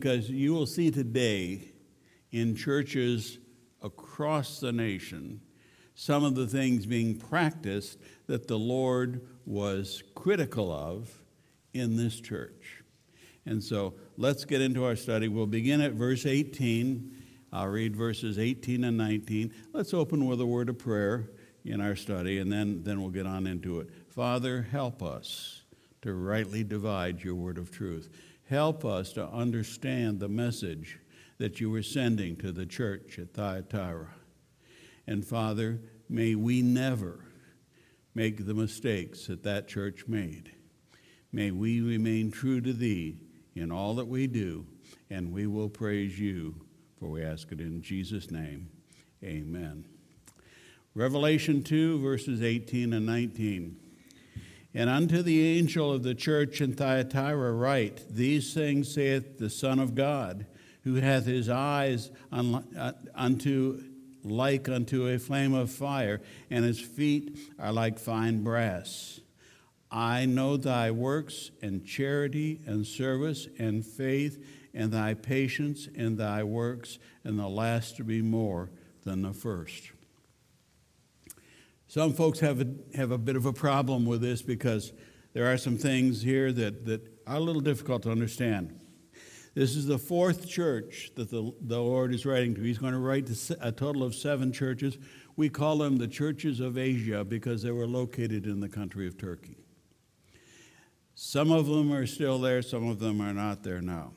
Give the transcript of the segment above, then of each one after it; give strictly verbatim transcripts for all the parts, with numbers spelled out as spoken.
because you will see today in churches across the nation some of the things being practiced that the Lord was critical of in this church. And so let's get into our study. We'll begin at verse eighteen. I'll read verses eighteen and nineteen. Let's open with a word of prayer in our study, and then, then we'll get on into it. Father, help us to rightly divide your word of truth. Help us to understand the message that you were sending to the church at Thyatira. And Father, may we never make the mistakes that that church made. May we remain true to thee in all that we do, and we will praise you, for we ask it in Jesus' name. Amen. Revelation two, verses eighteen and nineteen. And unto the angel of the church in Thyatira write, These things saith the Son of God, who hath his eyes unto like unto a flame of fire, and his feet are like fine brass. I know thy works, and charity, and service, and faith, and thy patience, and thy works, and the last to be more than the first. Some folks have a, have a bit of a problem with this because there are some things here that, that are a little difficult to understand. This is the fourth church that the, the Lord is writing to. He's going to write to a total of seven churches. We call them the churches of Asia because they were located in the country of Turkey. Some of them are still there, some of them are not there now.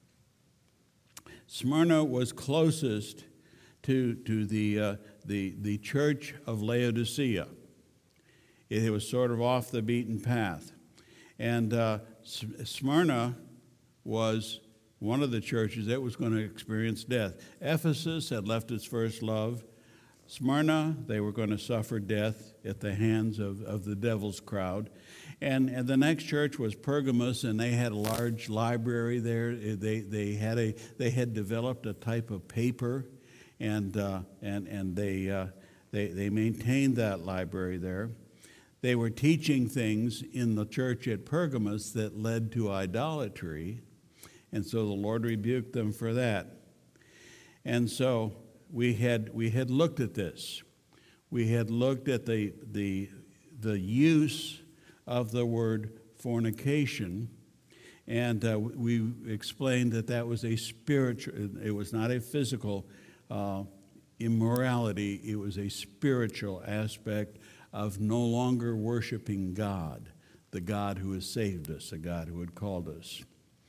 Smyrna was closest to, to the, uh, the, the church of Laodicea. It, it was sort of off the beaten path. And uh, Smyrna was one of the churches that was going to experience death. Ephesus had left its first love. Smyrna, they were going to suffer death at the hands of, of the devil's crowd. And, and the next church was Pergamos, and they had a large library there. They, they, had, a, they had developed a type of paper, and, uh, and, and they, uh, they, they maintained that library there. They were teaching things in the church at Pergamos that led to idolatry, and so the Lord rebuked them for that. And so we had we had looked at this. We had looked at the the the use of the word fornication, and uh, we explained that that was a spiritual. It was not a physical uh, immorality. It was a spiritual aspect of no longer worshiping God, the God who has saved us, the God who had called us.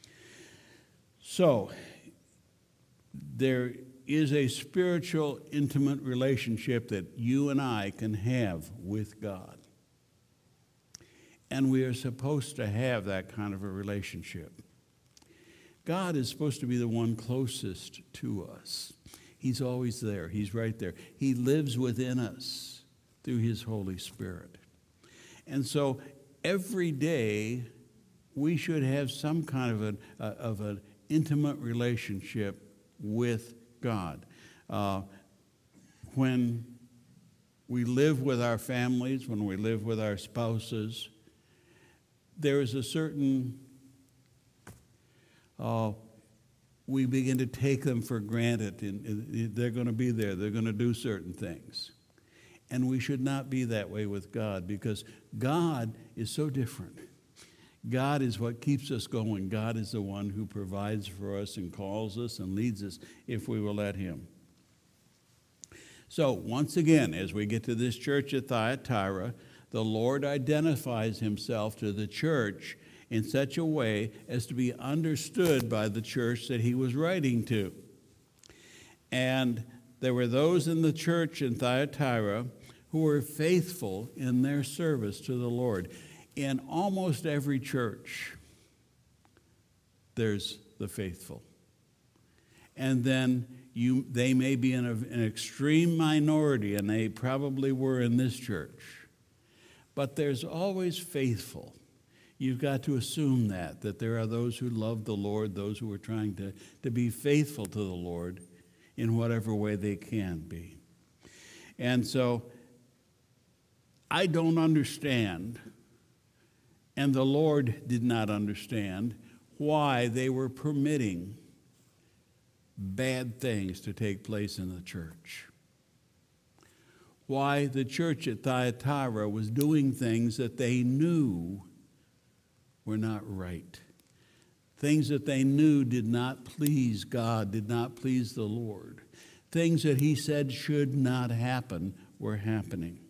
So, there is a spiritual, intimate relationship that you and I can have with God. And we are supposed to have that kind of a relationship. God is supposed to be the one closest to us. He's always there. He's right there. He lives within us through his Holy Spirit. And so every day we should have some kind of an, uh, of an intimate relationship with God. Uh, when we live with our families, when we live with our spouses, there is a certain, uh, we begin to take them for granted. And, and they're going to be there. They're going to do certain things. And we should not be that way with God, because God is so different. God is what keeps us going. God is the one who provides for us and calls us and leads us if we will let him. So once again, as we get to this church at Thyatira, the Lord identifies himself to the church in such a way as to be understood by the church that he was writing to. And there were those in the church in Thyatira who were faithful in their service to the Lord. In almost every church, there's the faithful. And then you, they may be in a, an extreme minority, and they probably were in this church. But there's always faithful. You've got to assume that, that there are those who love the Lord, those who are trying to, to be faithful to the Lord in whatever way they can be. And so I don't understand, and the Lord did not understand, why they were permitting bad things to take place in the church. Why the church at Thyatira was doing things that they knew were not right. Things that they knew did not please God, did not please the Lord. Things that he said should not happen were happening.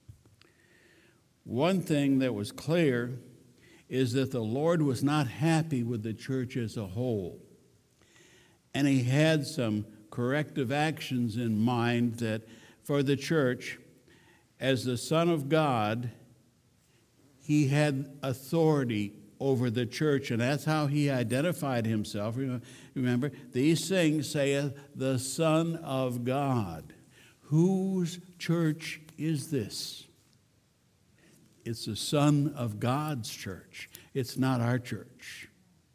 One thing that was clear is that the Lord was not happy with the church as a whole. And he had some corrective actions in mind that for the church, as the Son of God, he had authority over the church, and that's how he identified himself. Remember, these things saith the Son of God. Whose church is this? It's the Son of God's church. It's not our church.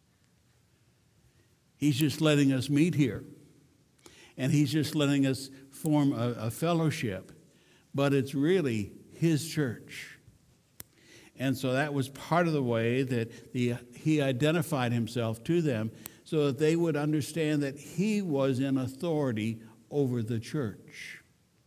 He's just letting us meet here, and he's just letting us form a, a fellowship, but it's really his church. And so that was part of the way that the, he identified himself to them so that they would understand that he was in authority over the church.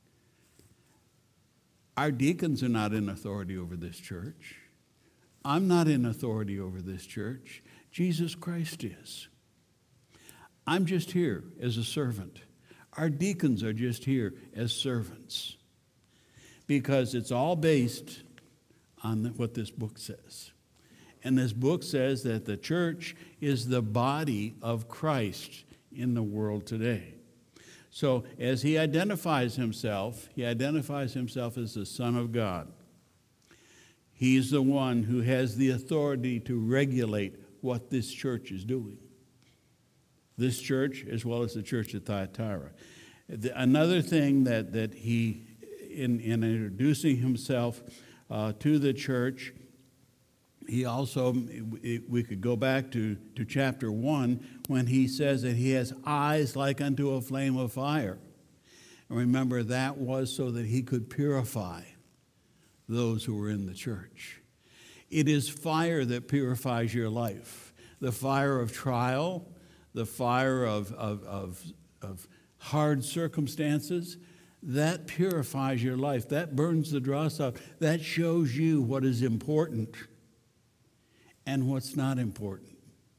Our deacons are not in authority over this church. I'm not in authority over this church. Jesus Christ is. I'm just here as a servant. Our deacons are just here as servants, because it's all based on what this book says. And this book says that the church is the body of Christ in the world today. So as he identifies himself, he identifies himself as the Son of God. He's the one who has the authority to regulate what this church is doing. This church, as well as the church at Thyatira. Another thing that, that he, in, in introducing himself Uh, to the church, he also, we could go back to, to chapter one when he says that he has eyes like unto a flame of fire. And remember, that was so that he could purify those who were in the church. It is fire that purifies your life. The fire of trial, the fire of, of, of, of hard circumstances, that purifies your life. That burns the dross out. That shows you what is important and what's not important.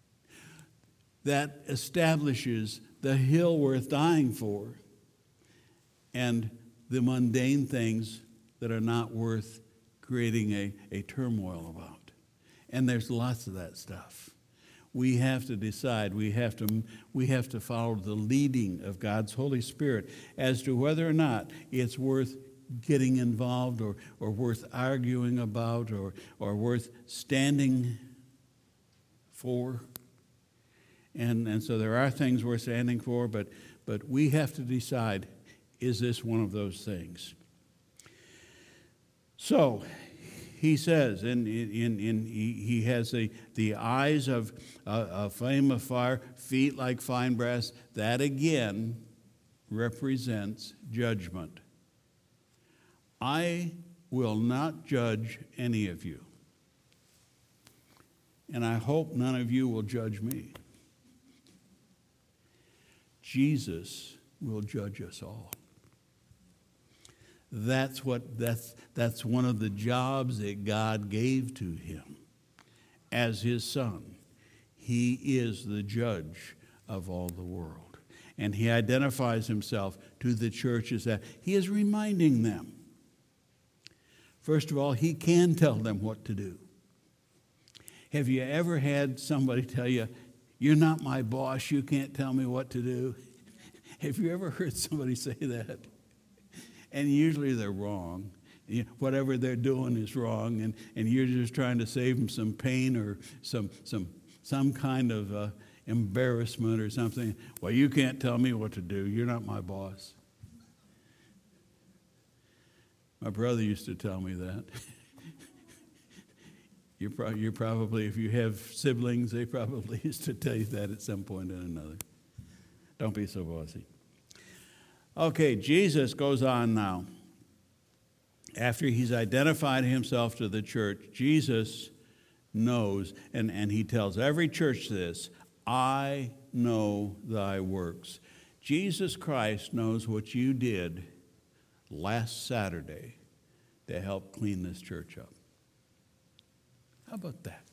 That establishes the hill worth dying for and the mundane things that are not worth creating a, a turmoil about. And there's lots of that stuff. We have to decide, we have to, we have to follow the leading of God's Holy Spirit as to whether or not it's worth getting involved or, or worth arguing about or, or worth standing for. And, and so there are things we're standing for, but, but we have to decide, is this one of those things? So, he says, and in, in, he, he has the, the eyes of uh, a flame of fire, feet like fine brass. That again represents judgment. I will not judge any of you. And I hope none of you will judge me. Jesus will judge us all. That's what that's that's one of the jobs that God gave to him as his son. He is the judge of all the world. And he identifies himself to the churches that he is reminding them. First of all, he can tell them what to do. Have you ever had somebody tell you, "You're not my boss, you can't tell me what to do"? Have you ever heard somebody say that? And usually they're wrong. You know, whatever they're doing is wrong, and, and you're just trying to save them some pain or some some some kind of uh, embarrassment or something. Well, you can't tell me what to do. You're not my boss. My brother used to tell me that. you're, pro- you're probably, if you have siblings, they probably used to tell you that at some point or another. Don't be so bossy. Okay, Jesus goes on now. After he's identified himself to the church, Jesus knows, and, and he tells every church this, I know thy works. Jesus Christ knows what you did last Saturday to help clean this church up. How about that?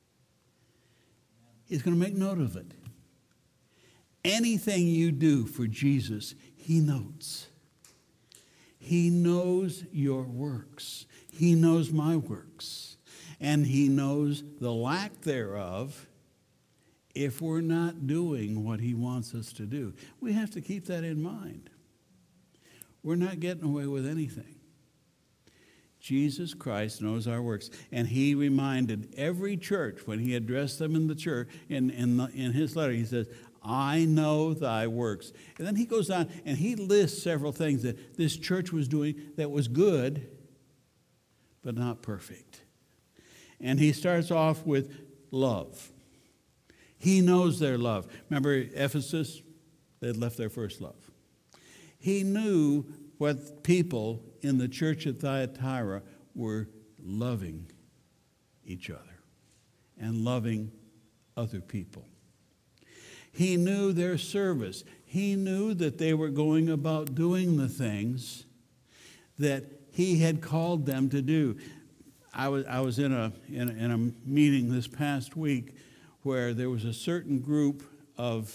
He's going to make note of it. Anything you do for Jesus, he knows. He knows your works. He knows my works. And he knows the lack thereof if we're not doing what he wants us to do. We have to keep that in mind. We're not getting away with anything. Jesus Christ knows our works. And he reminded every church when he addressed them in the church, in, in, the, in his letter, he says, I know thy works. And then he goes on and he lists several things that this church was doing that was good, but not perfect. And he starts off with love. He knows their love. Remember Ephesus? They had left their first love. He knew what people in the church at Thyatira were loving each other and loving other people. He knew their service. He knew that they were going about doing the things that he had called them to do. I was, I was in, a, in, a, in a meeting this past week where there was a certain group of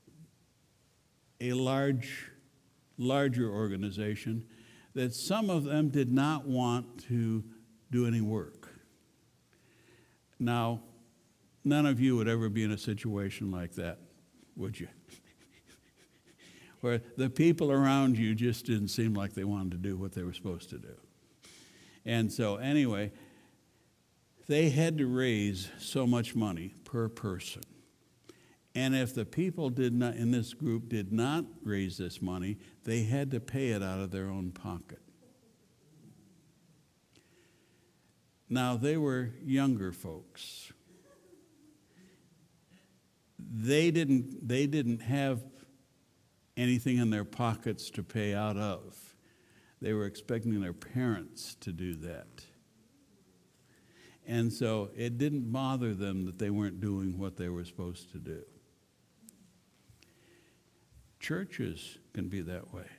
a large, larger organization that some of them did not want to do any work. Now, none of you would ever be in a situation like that, would you? Where the people around you just didn't seem like they wanted to do what they were supposed to do. And so anyway, they had to raise so much money per person. And if the people did not, in this group did not raise this money, they had to pay it out of their own pocket. Now, they were younger folks. They didn't, they didn't have anything in their pockets to pay out of. They were expecting their parents to do that. And so it didn't bother them that they weren't doing what they were supposed to do. Churches can be that way.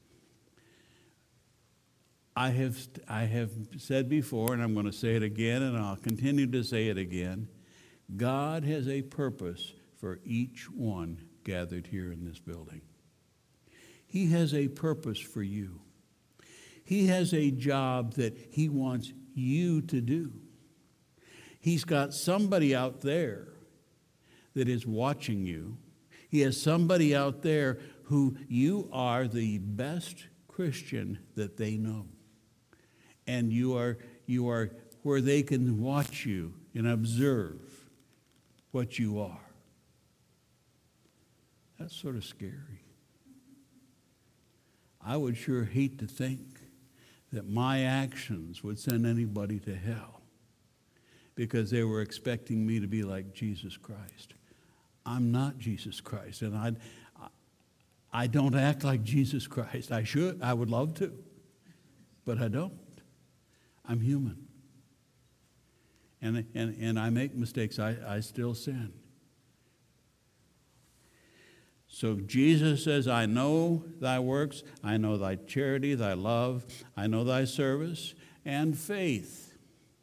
I have, I have said before, and I'm going to say it again, and I'll continue to say it again, God has a purpose for each one gathered here in this building. He has a purpose for you. He has a job that he wants you to do. He's got somebody out there that is watching you. He has somebody out there who you are the best Christian that they know. And you are, you are where they can watch you and observe what you are. That's sort of scary. I would sure hate to think that my actions would send anybody to hell because they were expecting me to be like Jesus Christ. I'm not Jesus Christ, and I, I don't act like Jesus Christ. I should, I would love to, but I don't. I'm human. And, and, and I make mistakes. I, I still sin. So Jesus says, I know thy works, I know thy charity, thy love, I know thy service and faith.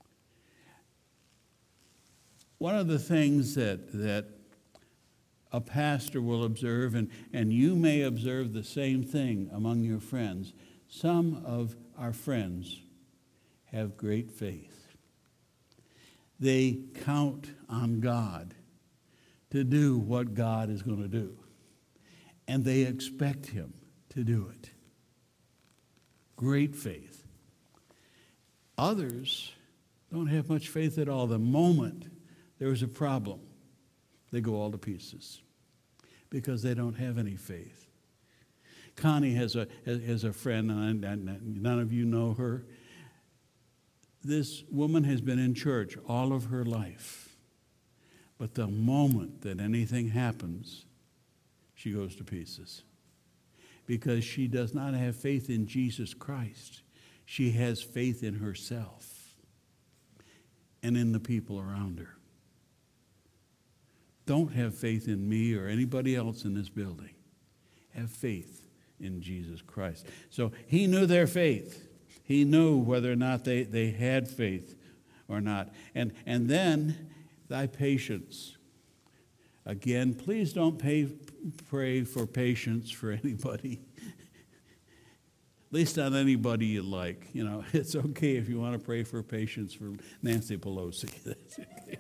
One of the things that, that a pastor will observe, and, and you may observe the same thing among your friends, some of our friends have great faith. They count on God to do what God is going to do. And they expect him to do it. Great faith. Others don't have much faith at all. The moment there is a problem, they go all to pieces because they don't have any faith. Connie has a, has a friend, and none of you know her. This woman has been in church all of her life. But the moment that anything happens, she goes to pieces because she does not have faith in Jesus Christ. She has faith in herself and in the people around her. Don't have faith in me or anybody else in this building. have faith in Jesus Christ. So he knew their faith. He knew whether or not they, they had faith or not. And, and then thy patience. Again, please don't pay, pray for patience for anybody. At least not anybody you like. You know, it's okay if you want to pray for patience for Nancy Pelosi. That's okay.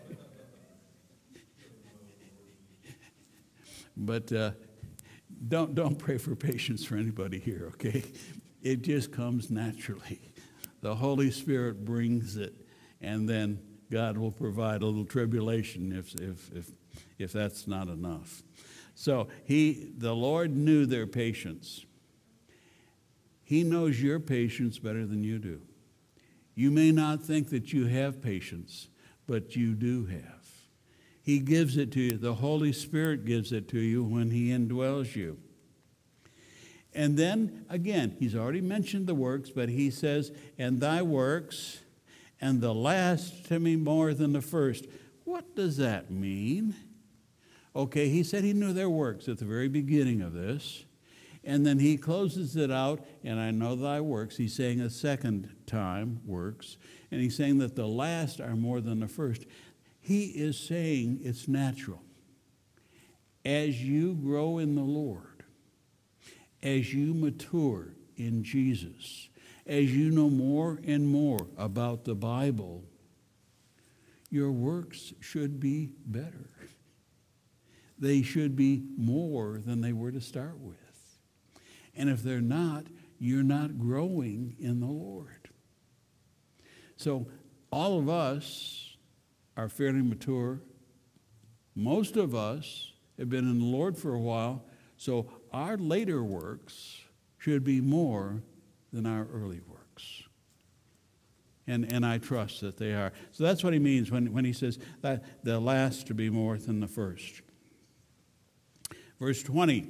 But uh, don't don't pray for patience for anybody here, okay? It just comes naturally. The Holy Spirit brings it, and then God will provide a little tribulation if if if if that's not enough. So he, the Lord knew their patience. He knows your patience better than you do. You may not think that you have patience, but you do have. He gives it to you. The Holy Spirit gives it to you when he indwells you. And then, again, he's already mentioned the works, but he says, and thy works, and the last to me more than the first. What does that mean? Okay, he said he knew their works at the very beginning of this. And then he closes it out, and I know thy works. He's saying a second time, works. And he's saying that the last are more than the first. He is saying it's natural. As you grow in the Lord, as you mature in Jesus, as you know more and more about the Bible, your works should be better. They should be more than they were to start with. And if they're not, you're not growing in the Lord. So all of us are fairly mature. Most of us have been in the Lord for a while, so our later works should be more than our early works. And, and I trust that they are. So that's what he means when, when he says that the last to be more than the first. Verse twenty,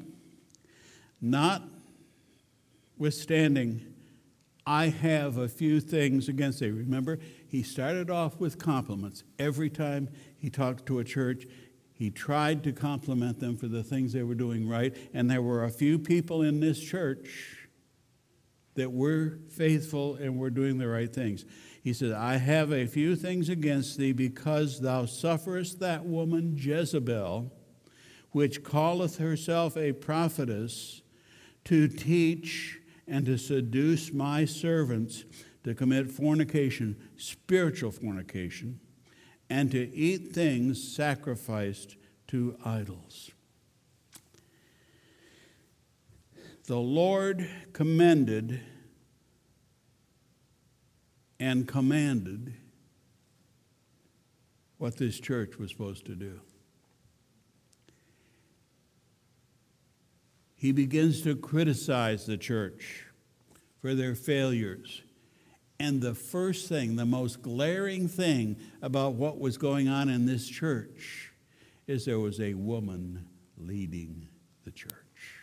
notwithstanding, I have a few things against thee. Remember, he started off with compliments. Every time he talked to a church, he tried to compliment them for the things they were doing right. And there were a few people in this church that were faithful and were doing the right things. He said, I have a few things against thee, because thou sufferest that woman Jezebel, which calleth herself a prophetess, to teach and to seduce my servants to commit fornication, spiritual fornication, and to eat things sacrificed to idols. The Lord commended and commanded what this church was supposed to do. He begins to criticize the church for their failures. And the first thing, the most glaring thing about what was going on in this church is there was a woman leading the church.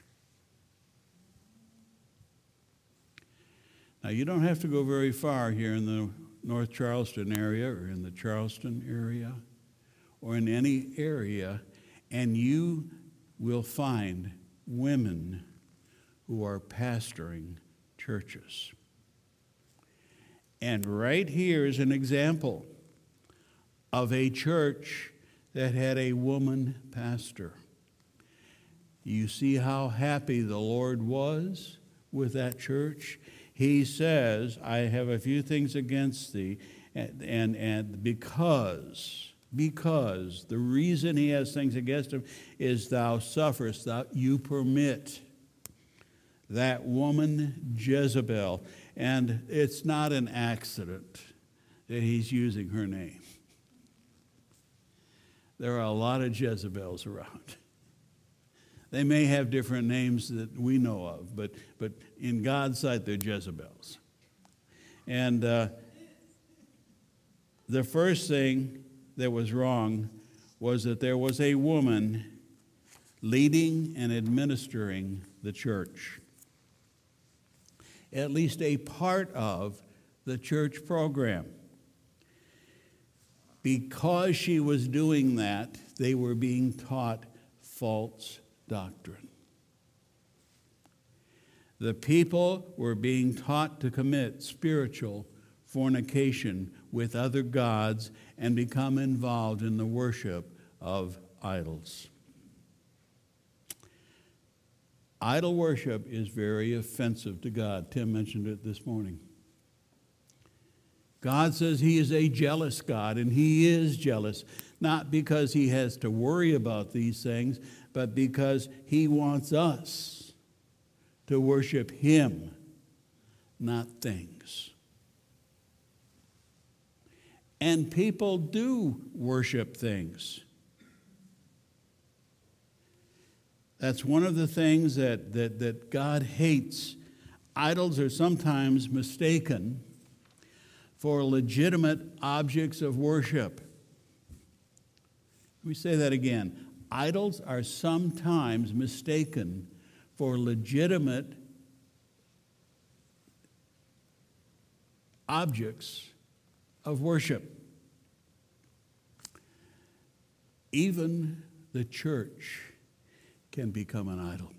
Now, you don't have to go very far here in the North Charleston area or in the Charleston area or in any area, and you will find women who are pastoring churches. And right here is an example of a church that had a woman pastor. You see how happy the Lord was with that church? He says, I have a few things against thee, and, and, and because, because the reason he has things against him is thou sufferest, thou, you permit that woman Jezebel. And it's not an accident that he's using her name. There are a lot of Jezebels around. They may have different names that we know of, but, but in God's sight, they're Jezebels. And uh, the first thing that was wrong was that there was a woman leading and administering the church. At least a part of the church program. Because she was doing that, they were being taught false doctrine. The people were being taught to commit spiritual fornication with other gods and become involved in the worship of idols. Idol worship is very offensive to God. Tim mentioned it this morning. God says he is a jealous God, and he is jealous, not because he has to worry about these things, but because he wants us to worship him, not things. And people do worship things. That's one of the things that, that, that God hates. Idols are sometimes mistaken for legitimate objects of worship. Let me say that again. Idols are sometimes mistaken for legitimate objects of worship. Even the church can become an idol.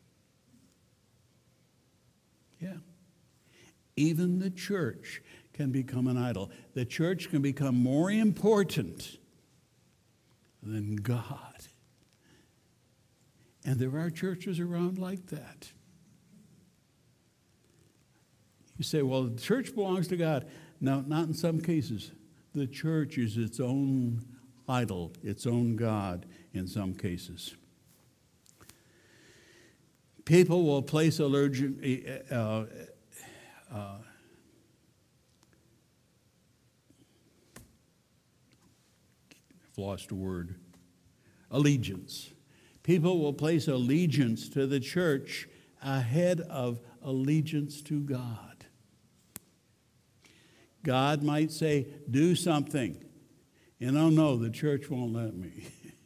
Yeah. Even the church can become an idol. The church can become more important than God. And there are churches around like that. You say, well, the church belongs to God. No, not in some cases. The church is its own idol, its own God in some cases. People will place allergic, uh, uh, I've lost a word, allegiance. People will place allegiance to the church ahead of allegiance to God. God might say, do something. And oh no, the church won't let me.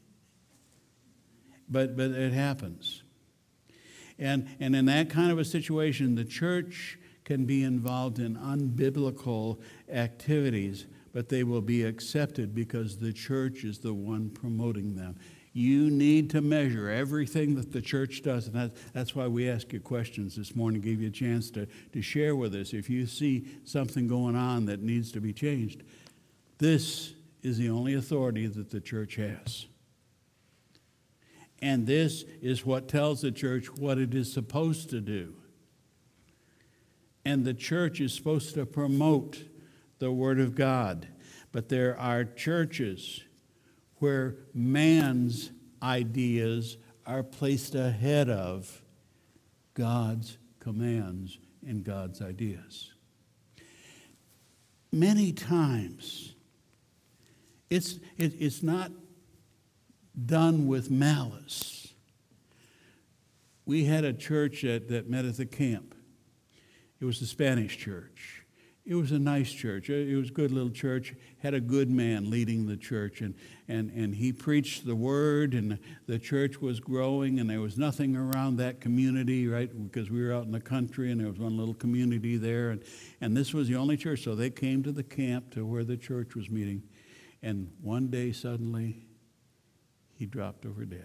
but but it happens. And, and in that kind of a situation, the church can be involved in unbiblical activities, but they will be accepted because the church is the one promoting them. You need to measure everything that the church does, and that's, that's why we ask you questions this morning, give you a chance to, to share with us if you see something going on that needs to be changed. This is the only authority that the church has. And this is what tells the church what it is supposed to do. And the church is supposed to promote the Word of God. But there are churches where man's ideas are placed ahead of God's commands and God's ideas. Many times, it's, it, it's not done with malice. We had a church that, that met at the camp. It was the Spanish church. It was a nice church. It was a good little church. Had a good man leading the church. And, and, and he preached the word, and the church was growing, and there was nothing around that community, right? Because we were out in the country, and there was one little community there. And, and this was the only church. So they came to the camp to where the church was meeting. And one day, suddenly, he dropped over dead.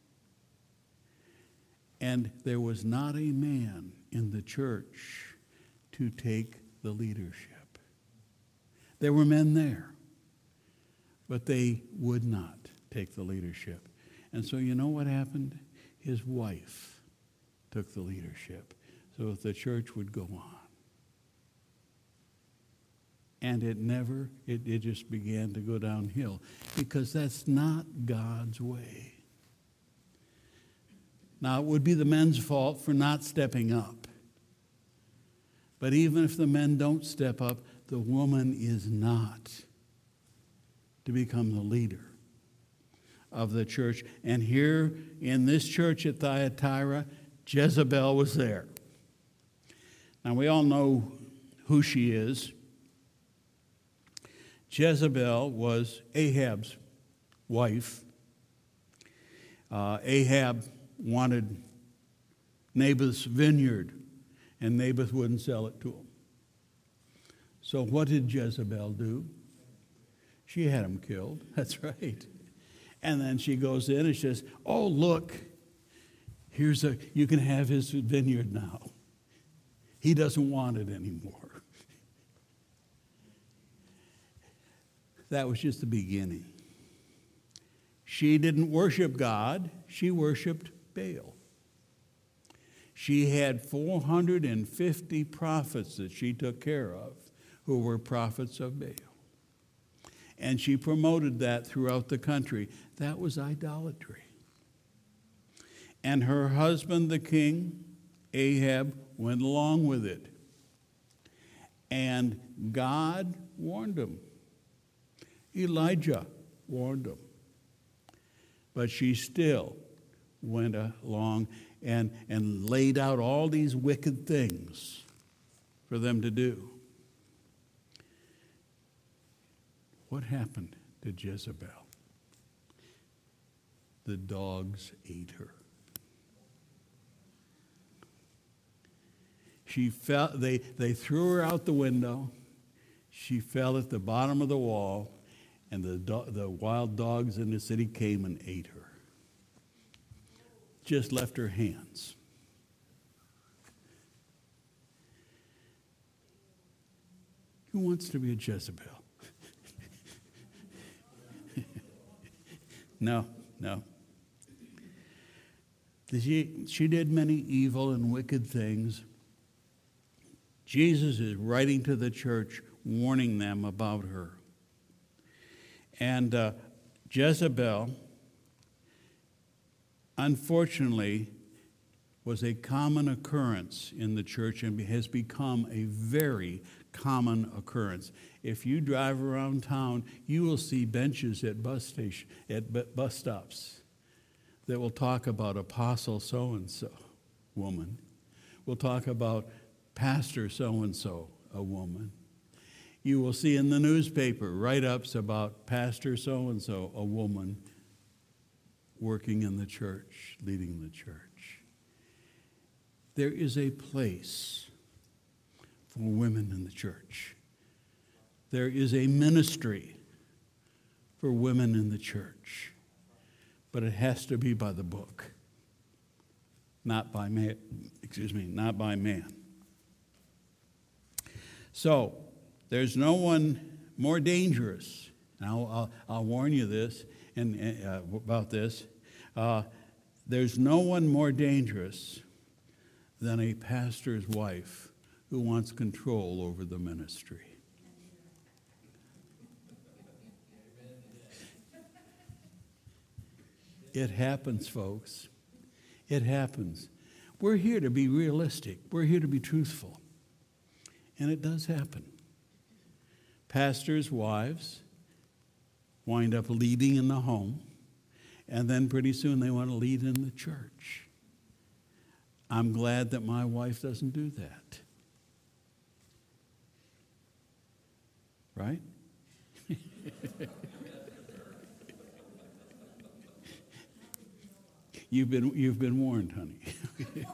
And there was not a man in the church to take the leadership. There were men there, but they would not take the leadership. And so you know what happened? His wife took the leadership so that the church would go on. And it never, it, it just began to go downhill because that's not God's way. Now, it would be the men's fault for not stepping up. But even if the men don't step up, the woman is not to become the leader of the church. And here in this church at Thyatira, Jezebel was there. Now, we all know who she is. Jezebel was Ahab's wife. Uh, Ahab wanted Naboth's vineyard, and Naboth wouldn't sell it to him. So what did Jezebel do? She had him killed. That's right. And then she goes in and says, oh, look, here's a, you can have his vineyard now. He doesn't want it anymore. That was just the beginning. She didn't worship God. She worshiped Baal. She had four hundred fifty prophets that she took care of who were prophets of Baal. And she promoted that throughout the country. That was idolatry. And her husband, the king, Ahab, went along with it. And God warned him. Elijah warned him. But she still went along and, and laid out all these wicked things for them to do. What happened to Jezebel? The dogs ate her. She fell, they, they threw her out the window. She fell at the bottom of the wall, and the, do, the wild dogs in the city came and ate her. Just left her hands. Who wants to be a Jezebel? No, no. She, she did many evil and wicked things. Jesus is writing to the church, warning them about her. And uh, Jezebel, unfortunately, was a common occurrence in the church and has become a very common occurrence. If you drive around town, you will see benches at bus station, at bus stops that will talk about Apostle so-and-so, woman. We'll talk about Pastor so-and-so, a woman. You will see in the newspaper write-ups about Pastor so-and-so, a woman, working in the church, leading the church. There is a place for women in the church. There is a ministry for women in the church. But it has to be by the book. Not by man, excuse me, not by man. So, there's no one more dangerous. And I'll, I'll, I'll warn you this and uh, about this. Uh, there's no one more dangerous than a pastor's wife who wants control over the ministry. It happens, folks. It happens. We're here to be realistic. We're here to be truthful. And it does happen. Pastors' wives wind up leading in the home, and then pretty soon they want to lead in the church. I'm glad that my wife doesn't do that. Right? You've been, you've been warned, honey.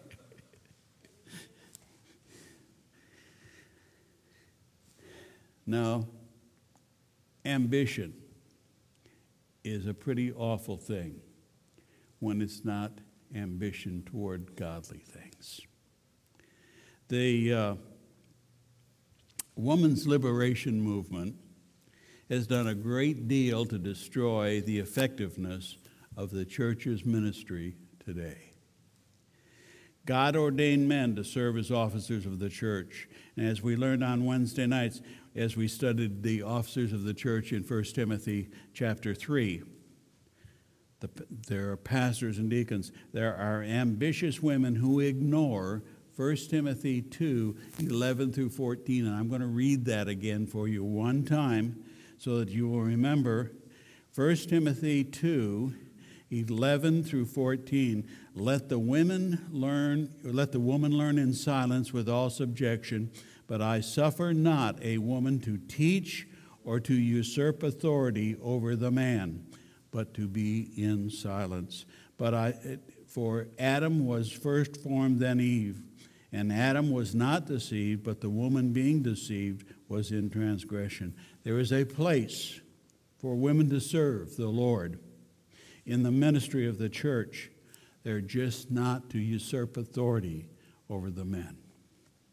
Now, ambition is a pretty awful thing when it's not ambition toward godly things. The uh, women's liberation movement has done a great deal to destroy the effectiveness of the church's ministry today. God ordained men to serve as officers of the church. And as we learned on Wednesday nights, as we studied the officers of the church in First Timothy chapter three, the, there are pastors and deacons. There are ambitious women who ignore First Timothy two, eleven through fourteen. And I'm going to read that again for you one time so that you will remember. First Timothy two, eleven through fourteen. Let the women learn, let the woman learn in silence with all subjection, but I suffer not a woman to teach or to usurp authority over the man, but to be in silence. But I, for Adam was first formed, then Eve, and Adam was not deceived, but the woman being deceived was in transgression. There is a place for women to serve the Lord in the ministry of the church. They're just not to usurp authority over the men.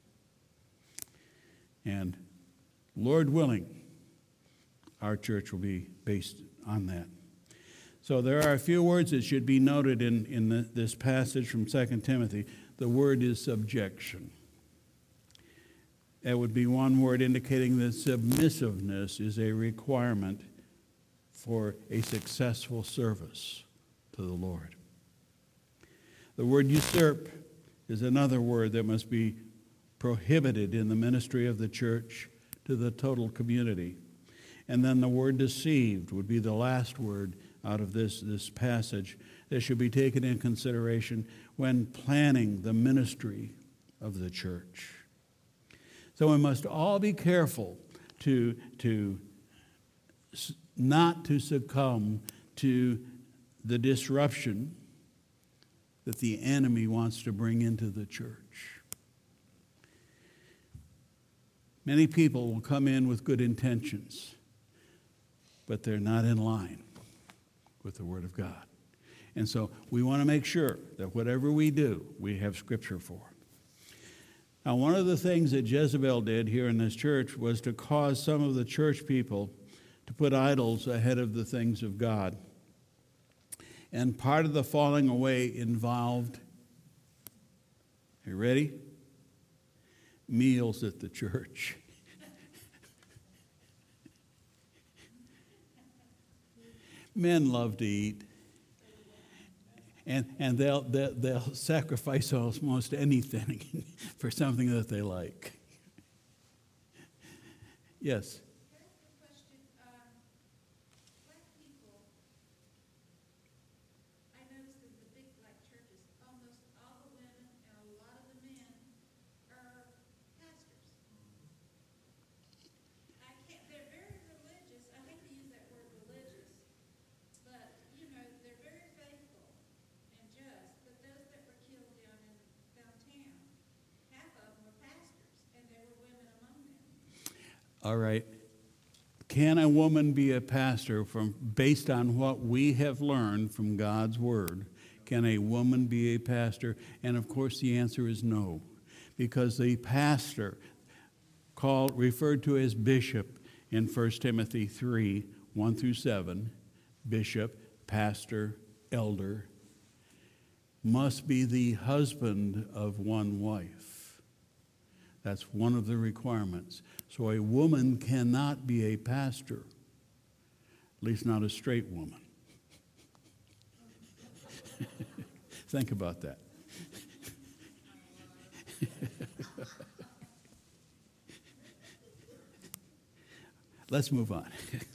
And Lord willing, our church will be based on that. So there are a few words that should be noted in, in the, this passage from Second Timothy. The word is subjection. That would be one word indicating that submissiveness is a requirement for a successful service to the Lord. The word usurp is another word that must be prohibited in the ministry of the church to the total community. And then the word deceived would be the last word out of this, this passage that should be taken in consideration when planning the ministry of the church. So we must all be careful to, to not to succumb to the disruption that the enemy wants to bring into the church. Many people will come in with good intentions, but they're not in line with the Word of God. And so we want to make sure that whatever we do, we have Scripture for. Now, one of the things that Jezebel did here in this church was to cause some of the church people to put idols ahead of the things of God. And part of the falling away involved, are you ready? Meals at the church. Men love to eat, and and they'll they'll, they'll sacrifice almost anything for something that they like. Yes. All right. Can a woman be a pastor from based on what we have learned from God's Word? Can a woman be a pastor? And of course the answer is no. Because the pastor, called referred to as bishop in First Timothy three, one through seven, bishop, pastor, elder, must be the husband of one wife. That's one of the requirements. So a woman cannot be a pastor, at least not a straight woman. Think about that. Let's move on.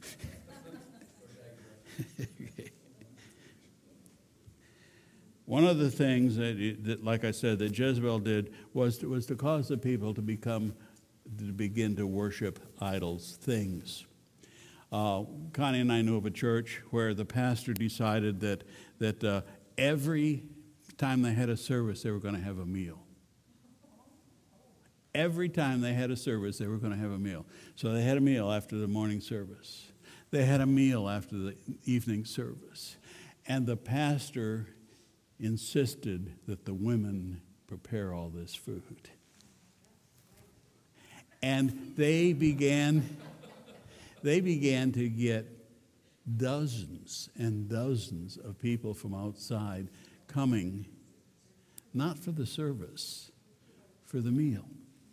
One of the things that, that, like I said, that Jezebel did was to, was to cause the people to become, to begin to worship idols, things. Uh, Connie and I knew of a church where the pastor decided that that uh, every time they had a service, they were going to have a meal. Every time they had a service, they were going to have a meal. So they had a meal after the morning service. They had a meal after the evening service. And the pastor insisted that the women prepare all this food. And they began, they began to get dozens and dozens of people from outside coming, not for the service, for the meal.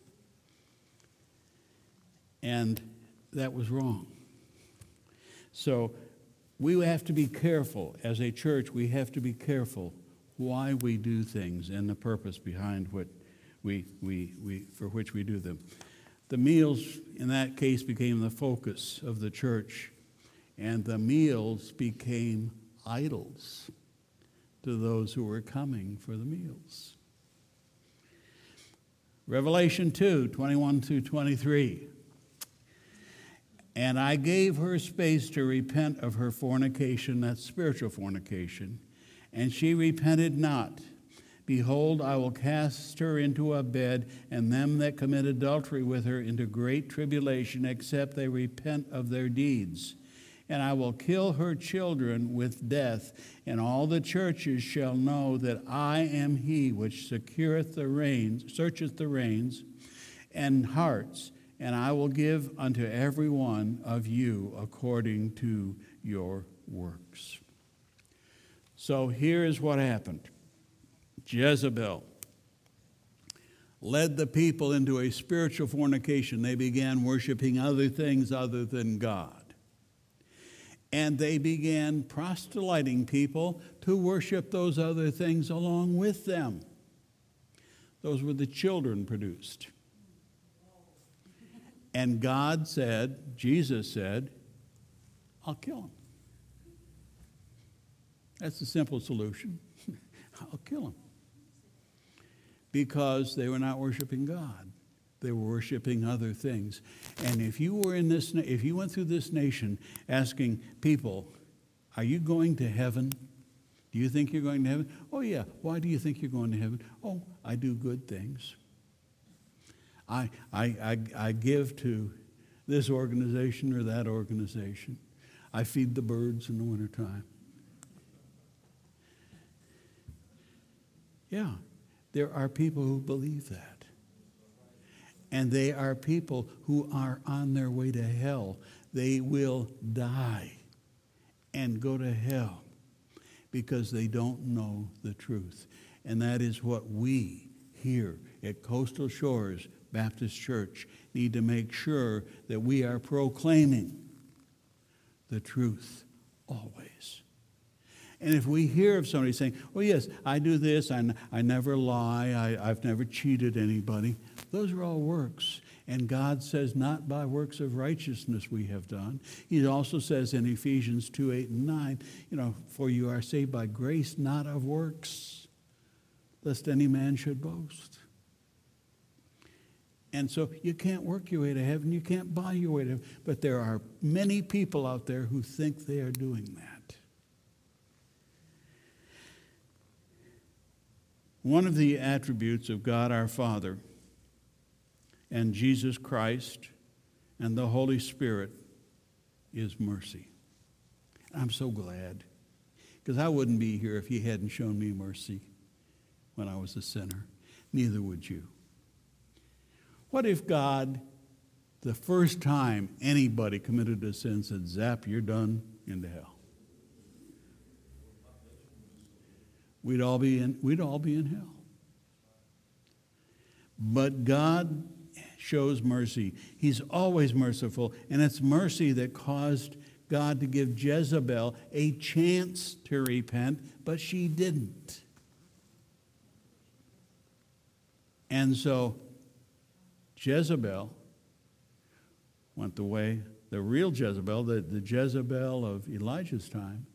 And that was wrong. So we have to be careful. As a church, we have to be careful why we do things and the purpose behind what we, we, we, for which we do them. The meals, in that case, became the focus of the church, and the meals became idols to those who were coming for the meals. Revelation two, twenty-one through twenty-three. And I gave her space to repent of her fornication, that's spiritual fornication, and she repented not. Behold, I will cast her into a bed, and them that commit adultery with her into great tribulation, except they repent of their deeds. And I will kill her children with death, and all the churches shall know that I am he which secureth the reins, searcheth the reins and hearts, and I will give unto every one of you according to your works. So here is what happened. Jezebel led the people into a spiritual fornication. They began worshiping other things other than God. And they began proselyting people to worship those other things along with them. Those were the children produced. And God said, Jesus said, I'll kill them. That's the simple solution. I'll kill them. Because they were not worshiping God. They were worshiping other things. And if you were in this, if you went through this nation asking people, are you going to heaven? Do you think you're going to heaven? Oh, yeah. Why do you think you're going to heaven? Oh, I do good things. I, I, I, I give to this organization or that organization. I feed the birds in the wintertime. Yeah, there are people who believe that. And they are people who are on their way to hell. They will die and go to hell because they don't know the truth. And that is what we here at Coastal Shores Baptist Church need to make sure that we are proclaiming the truth always. And if we hear of somebody saying, oh, yes, I do this, I, I never lie, I, I've never cheated anybody, those are all works. And God says, not by works of righteousness we have done. He also says in Ephesians two, eight, and nine, you know, for you are saved by grace, not of works, lest any man should boast. And so you can't work your way to heaven, you can't buy your way to heaven. But there are many people out there who think they are doing that. One of the attributes of God our Father and Jesus Christ and the Holy Spirit is mercy. I'm so glad, because I wouldn't be here if He hadn't shown me mercy when I was a sinner. Neither would you. What if God, the first time anybody committed a sin, said, zap, you're done, into hell? We'd all be in, we'd all be in hell. But God shows mercy. He's always merciful, and it's mercy that caused God to give Jezebel a chance to repent, but she didn't. And so Jezebel went the way, the real Jezebel, the, the Jezebel of Elijah's time,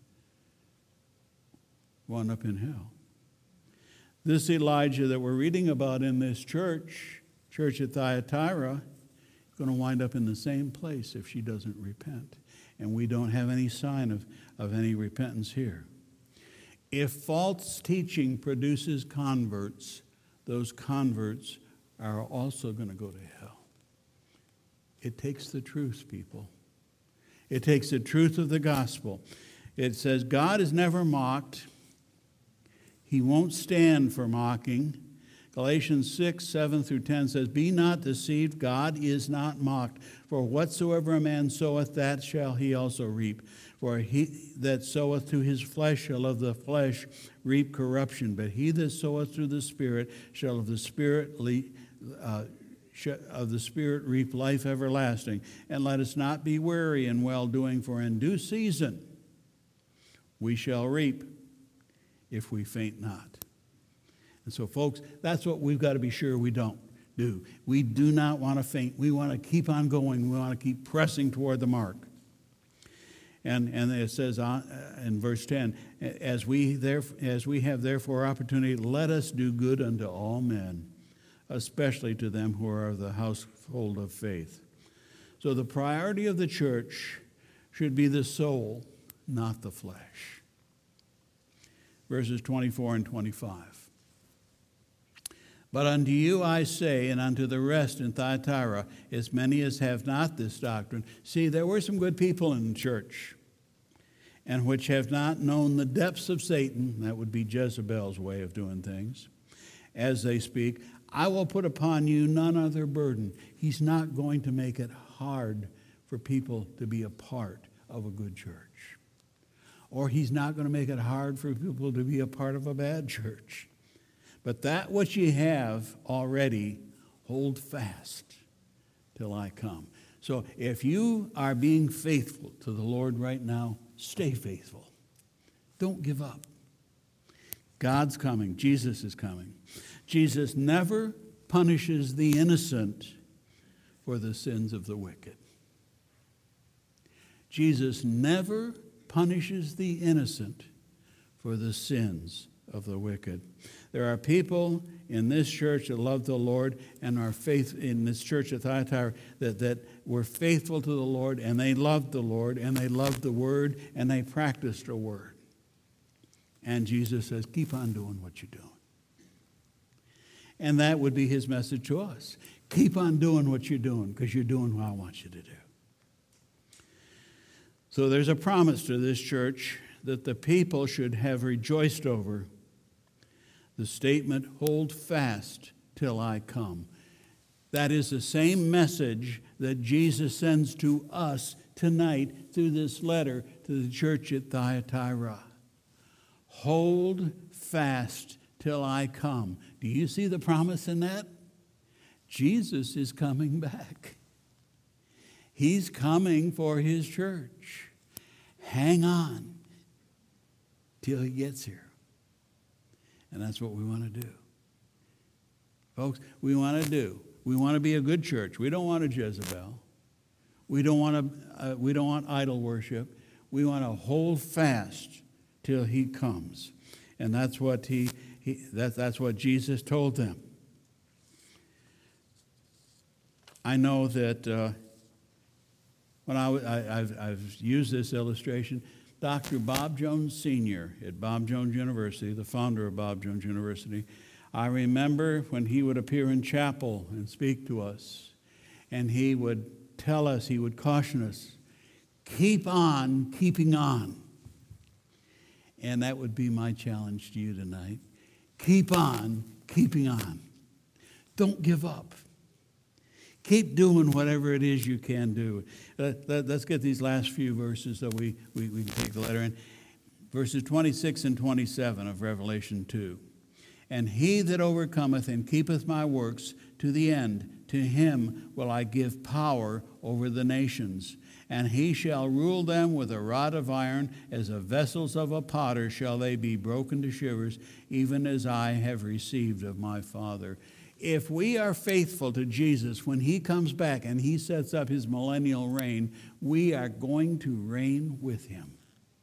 wound up in hell. This Elijah that we're reading about in this church, church at Thyatira, is going to wind up in the same place if she doesn't repent. And we don't have any sign of, of any repentance here. If false teaching produces converts, those converts are also going to go to hell. It takes the truth, people. It takes the truth of the gospel. It says God is never mocked. He won't stand for mocking. Galatians six, seven through ten says, be not deceived, God is not mocked. For whatsoever a man soweth, that shall he also reap. For he that soweth to his flesh shall of the flesh reap corruption. But he that soweth to the Spirit shall of the Spirit le- uh, of the Spirit reap life everlasting. And let us not be weary in well-doing, for in due season we shall reap if we faint not. And so, folks, that's what we've got to be sure we don't do. We do not want to faint. We want to keep on going. We want to keep pressing toward the mark. And, and it says on, uh, in verse ten, as we, theref- as we have therefore opportunity, let us do good unto all men, especially to them who are of the household of faith. So the priority of the church should be the soul, not the flesh. Verses twenty-four and twenty-five. But unto you I say, and unto the rest in Thyatira, as many as have not this doctrine. See, there were some good people in the church, and which have not known the depths of Satan, that would be Jezebel's way of doing things, as they speak. I will put upon you none other burden. He's not going to make it hard for people to be a part of a good church. Or he's not going to make it hard for people to be a part of a bad church. But that which ye have already, hold fast till I come. So if you are being faithful to the Lord right now, stay faithful. Don't give up. God's coming. Jesus is coming. Jesus never punishes the innocent for the sins of the wicked. Jesus never punishes the innocent for the sins of the wicked. There are people in this church that love the Lord and are faith in this church at Thyatira that, that were faithful to the Lord, and they loved the Lord, and they loved the Word, and they practiced the Word. And Jesus says, keep on doing what you're doing. And that would be his message to us. Keep on doing what you're doing, because you're doing what I want you to do. So there's a promise to this church that the people should have rejoiced over. The statement, hold fast till I come. That is the same message that Jesus sends to us tonight through this letter to the church at Thyatira. Hold fast till I come. Do you see the promise in that? Jesus is coming back. He's coming for his church. Hang on till he gets here. And that's what we want to do. Folks, we want to do. We want to be a good church. We don't want a Jezebel. We don't want to, uh, we don't want idol worship. We want to hold fast till he comes. And that's what he, he that, that's what Jesus told them. I know that uh, when I, I I've, I've used this illustration, Doctor Bob Jones Senior at Bob Jones University, the founder of Bob Jones University, I remember when he would appear in chapel and speak to us, and he would tell us, he would caution us, keep on keeping on. And that would be my challenge to you tonight. Keep on keeping on. Don't give up. Keep doing whatever it is you can do. Uh, let, let's get these last few verses so we, we, we can take the letter in. Verses twenty-six and twenty-seven of Revelation two. And he that overcometh and keepeth my works to the end, to him will I give power over the nations. And he shall rule them with a rod of iron, as the vessels of a potter shall they be broken to shivers, even as I have received of my Father. If we are faithful to Jesus when he comes back and he sets up his millennial reign, we are going to reign with him.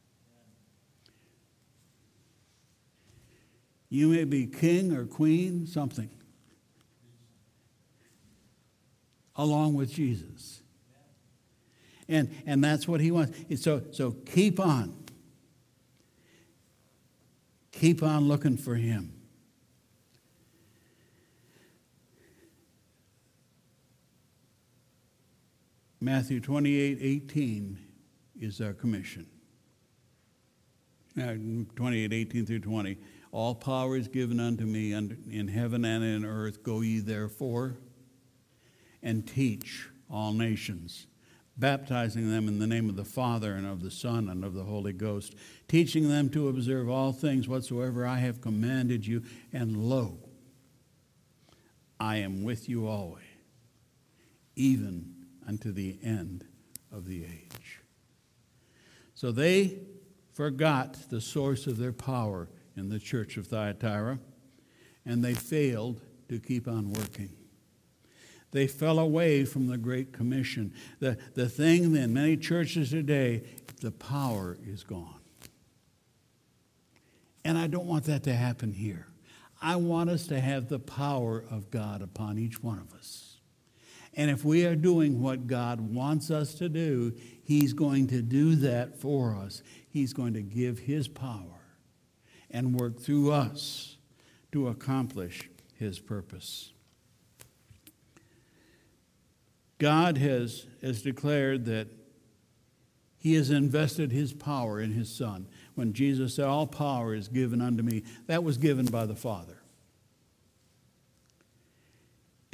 You may be king or queen, something, along with Jesus. And, and that's what he wants. So, so keep on. Keep on looking for him. Matthew twenty-eight eighteen is our commission. Uh, twenty-eight eighteen through twenty. All power is given unto me in heaven and in earth. Go ye therefore and teach all nations, baptizing them in the name of the Father and of the Son and of the Holy Ghost, teaching them to observe all things whatsoever I have commanded you. And lo, I am with you always, even unto the end of the age. So they forgot the source of their power in the church of Thyatira, and they failed to keep on working. They fell away from the Great Commission. The, the thing in many churches today, the power is gone. And I don't want that to happen here. I want us to have the power of God upon each one of us. And if we are doing what God wants us to do, he's going to do that for us. He's going to give his power and work through us to accomplish his purpose. God has, has declared that he has invested his power in his Son. When Jesus said, all power is given unto me, that was given by the Father.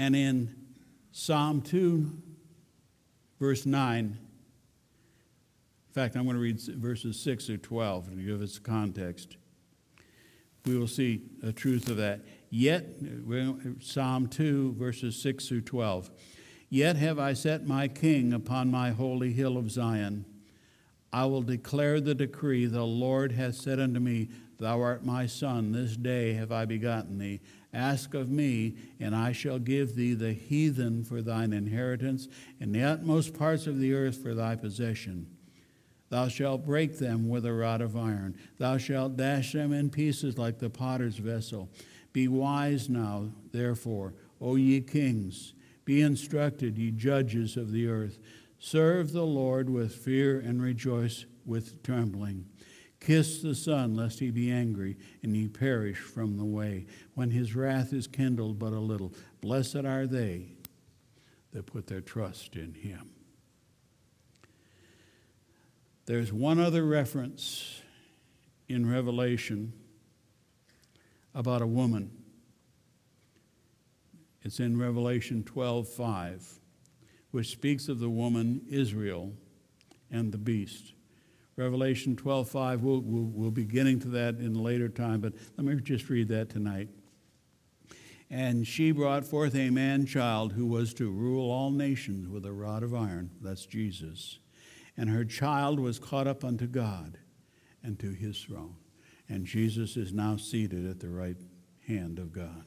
And in Psalm two, verse nine, in fact, I'm going to read verses six through twelve to give us context. We will see a truth of that. Yet, Psalm two, verses six through twelve. Yet have I set my king upon my holy hill of Zion. I will declare the decree. The Lord hath said unto me, Thou art my son. This day have I begotten thee. Ask of me, and I shall give thee the heathen for thine inheritance, and the utmost parts of the earth for thy possession. Thou shalt break them with a rod of iron. Thou shalt dash them in pieces like the potter's vessel. Be wise now, therefore, O ye kings. Be instructed, ye judges of the earth. Serve the Lord with fear and rejoice with trembling. Kiss the Son, lest he be angry, and ye perish from the way, when his wrath is kindled but a little. Blessed are they that put their trust in him. There's one other reference in Revelation about a woman. It's in Revelation twelve five, which speaks of the woman Israel and the beast. Revelation twelve five, we'll, we'll, we'll be getting to that in a later time, but let me just read that tonight. And she brought forth a man-child who was to rule all nations with a rod of iron. That's Jesus. And her child was caught up unto God and to his throne. And Jesus is now seated at the right hand of God.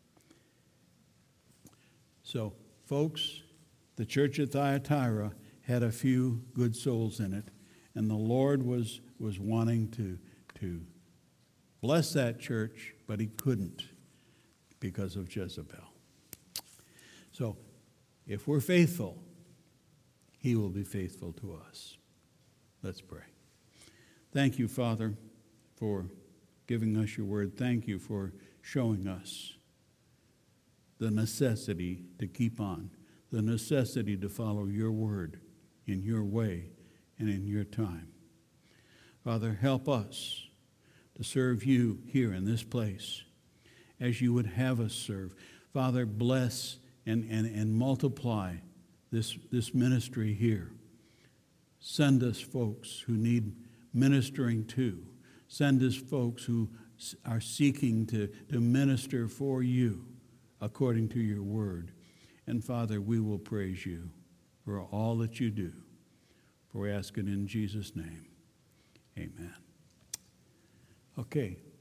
So, folks, the church at Thyatira had a few good souls in it, and the Lord was, was wanting to, to bless that church, but he couldn't because of Jezebel. So, if we're faithful, he will be faithful to us. Let's pray. Thank you, Father, for giving us your word. Thank you for showing us the necessity to keep on, the necessity to follow your word in your way and in your time. Father, help us to serve you here in this place as you would have us serve. Father, bless and, and, and multiply this, this ministry here. Send us folks who need ministering to. Send us folks who are seeking to, to minister for you according to your word. And Father, we will praise you for all that you do. For we ask it in Jesus' name. Amen. Okay.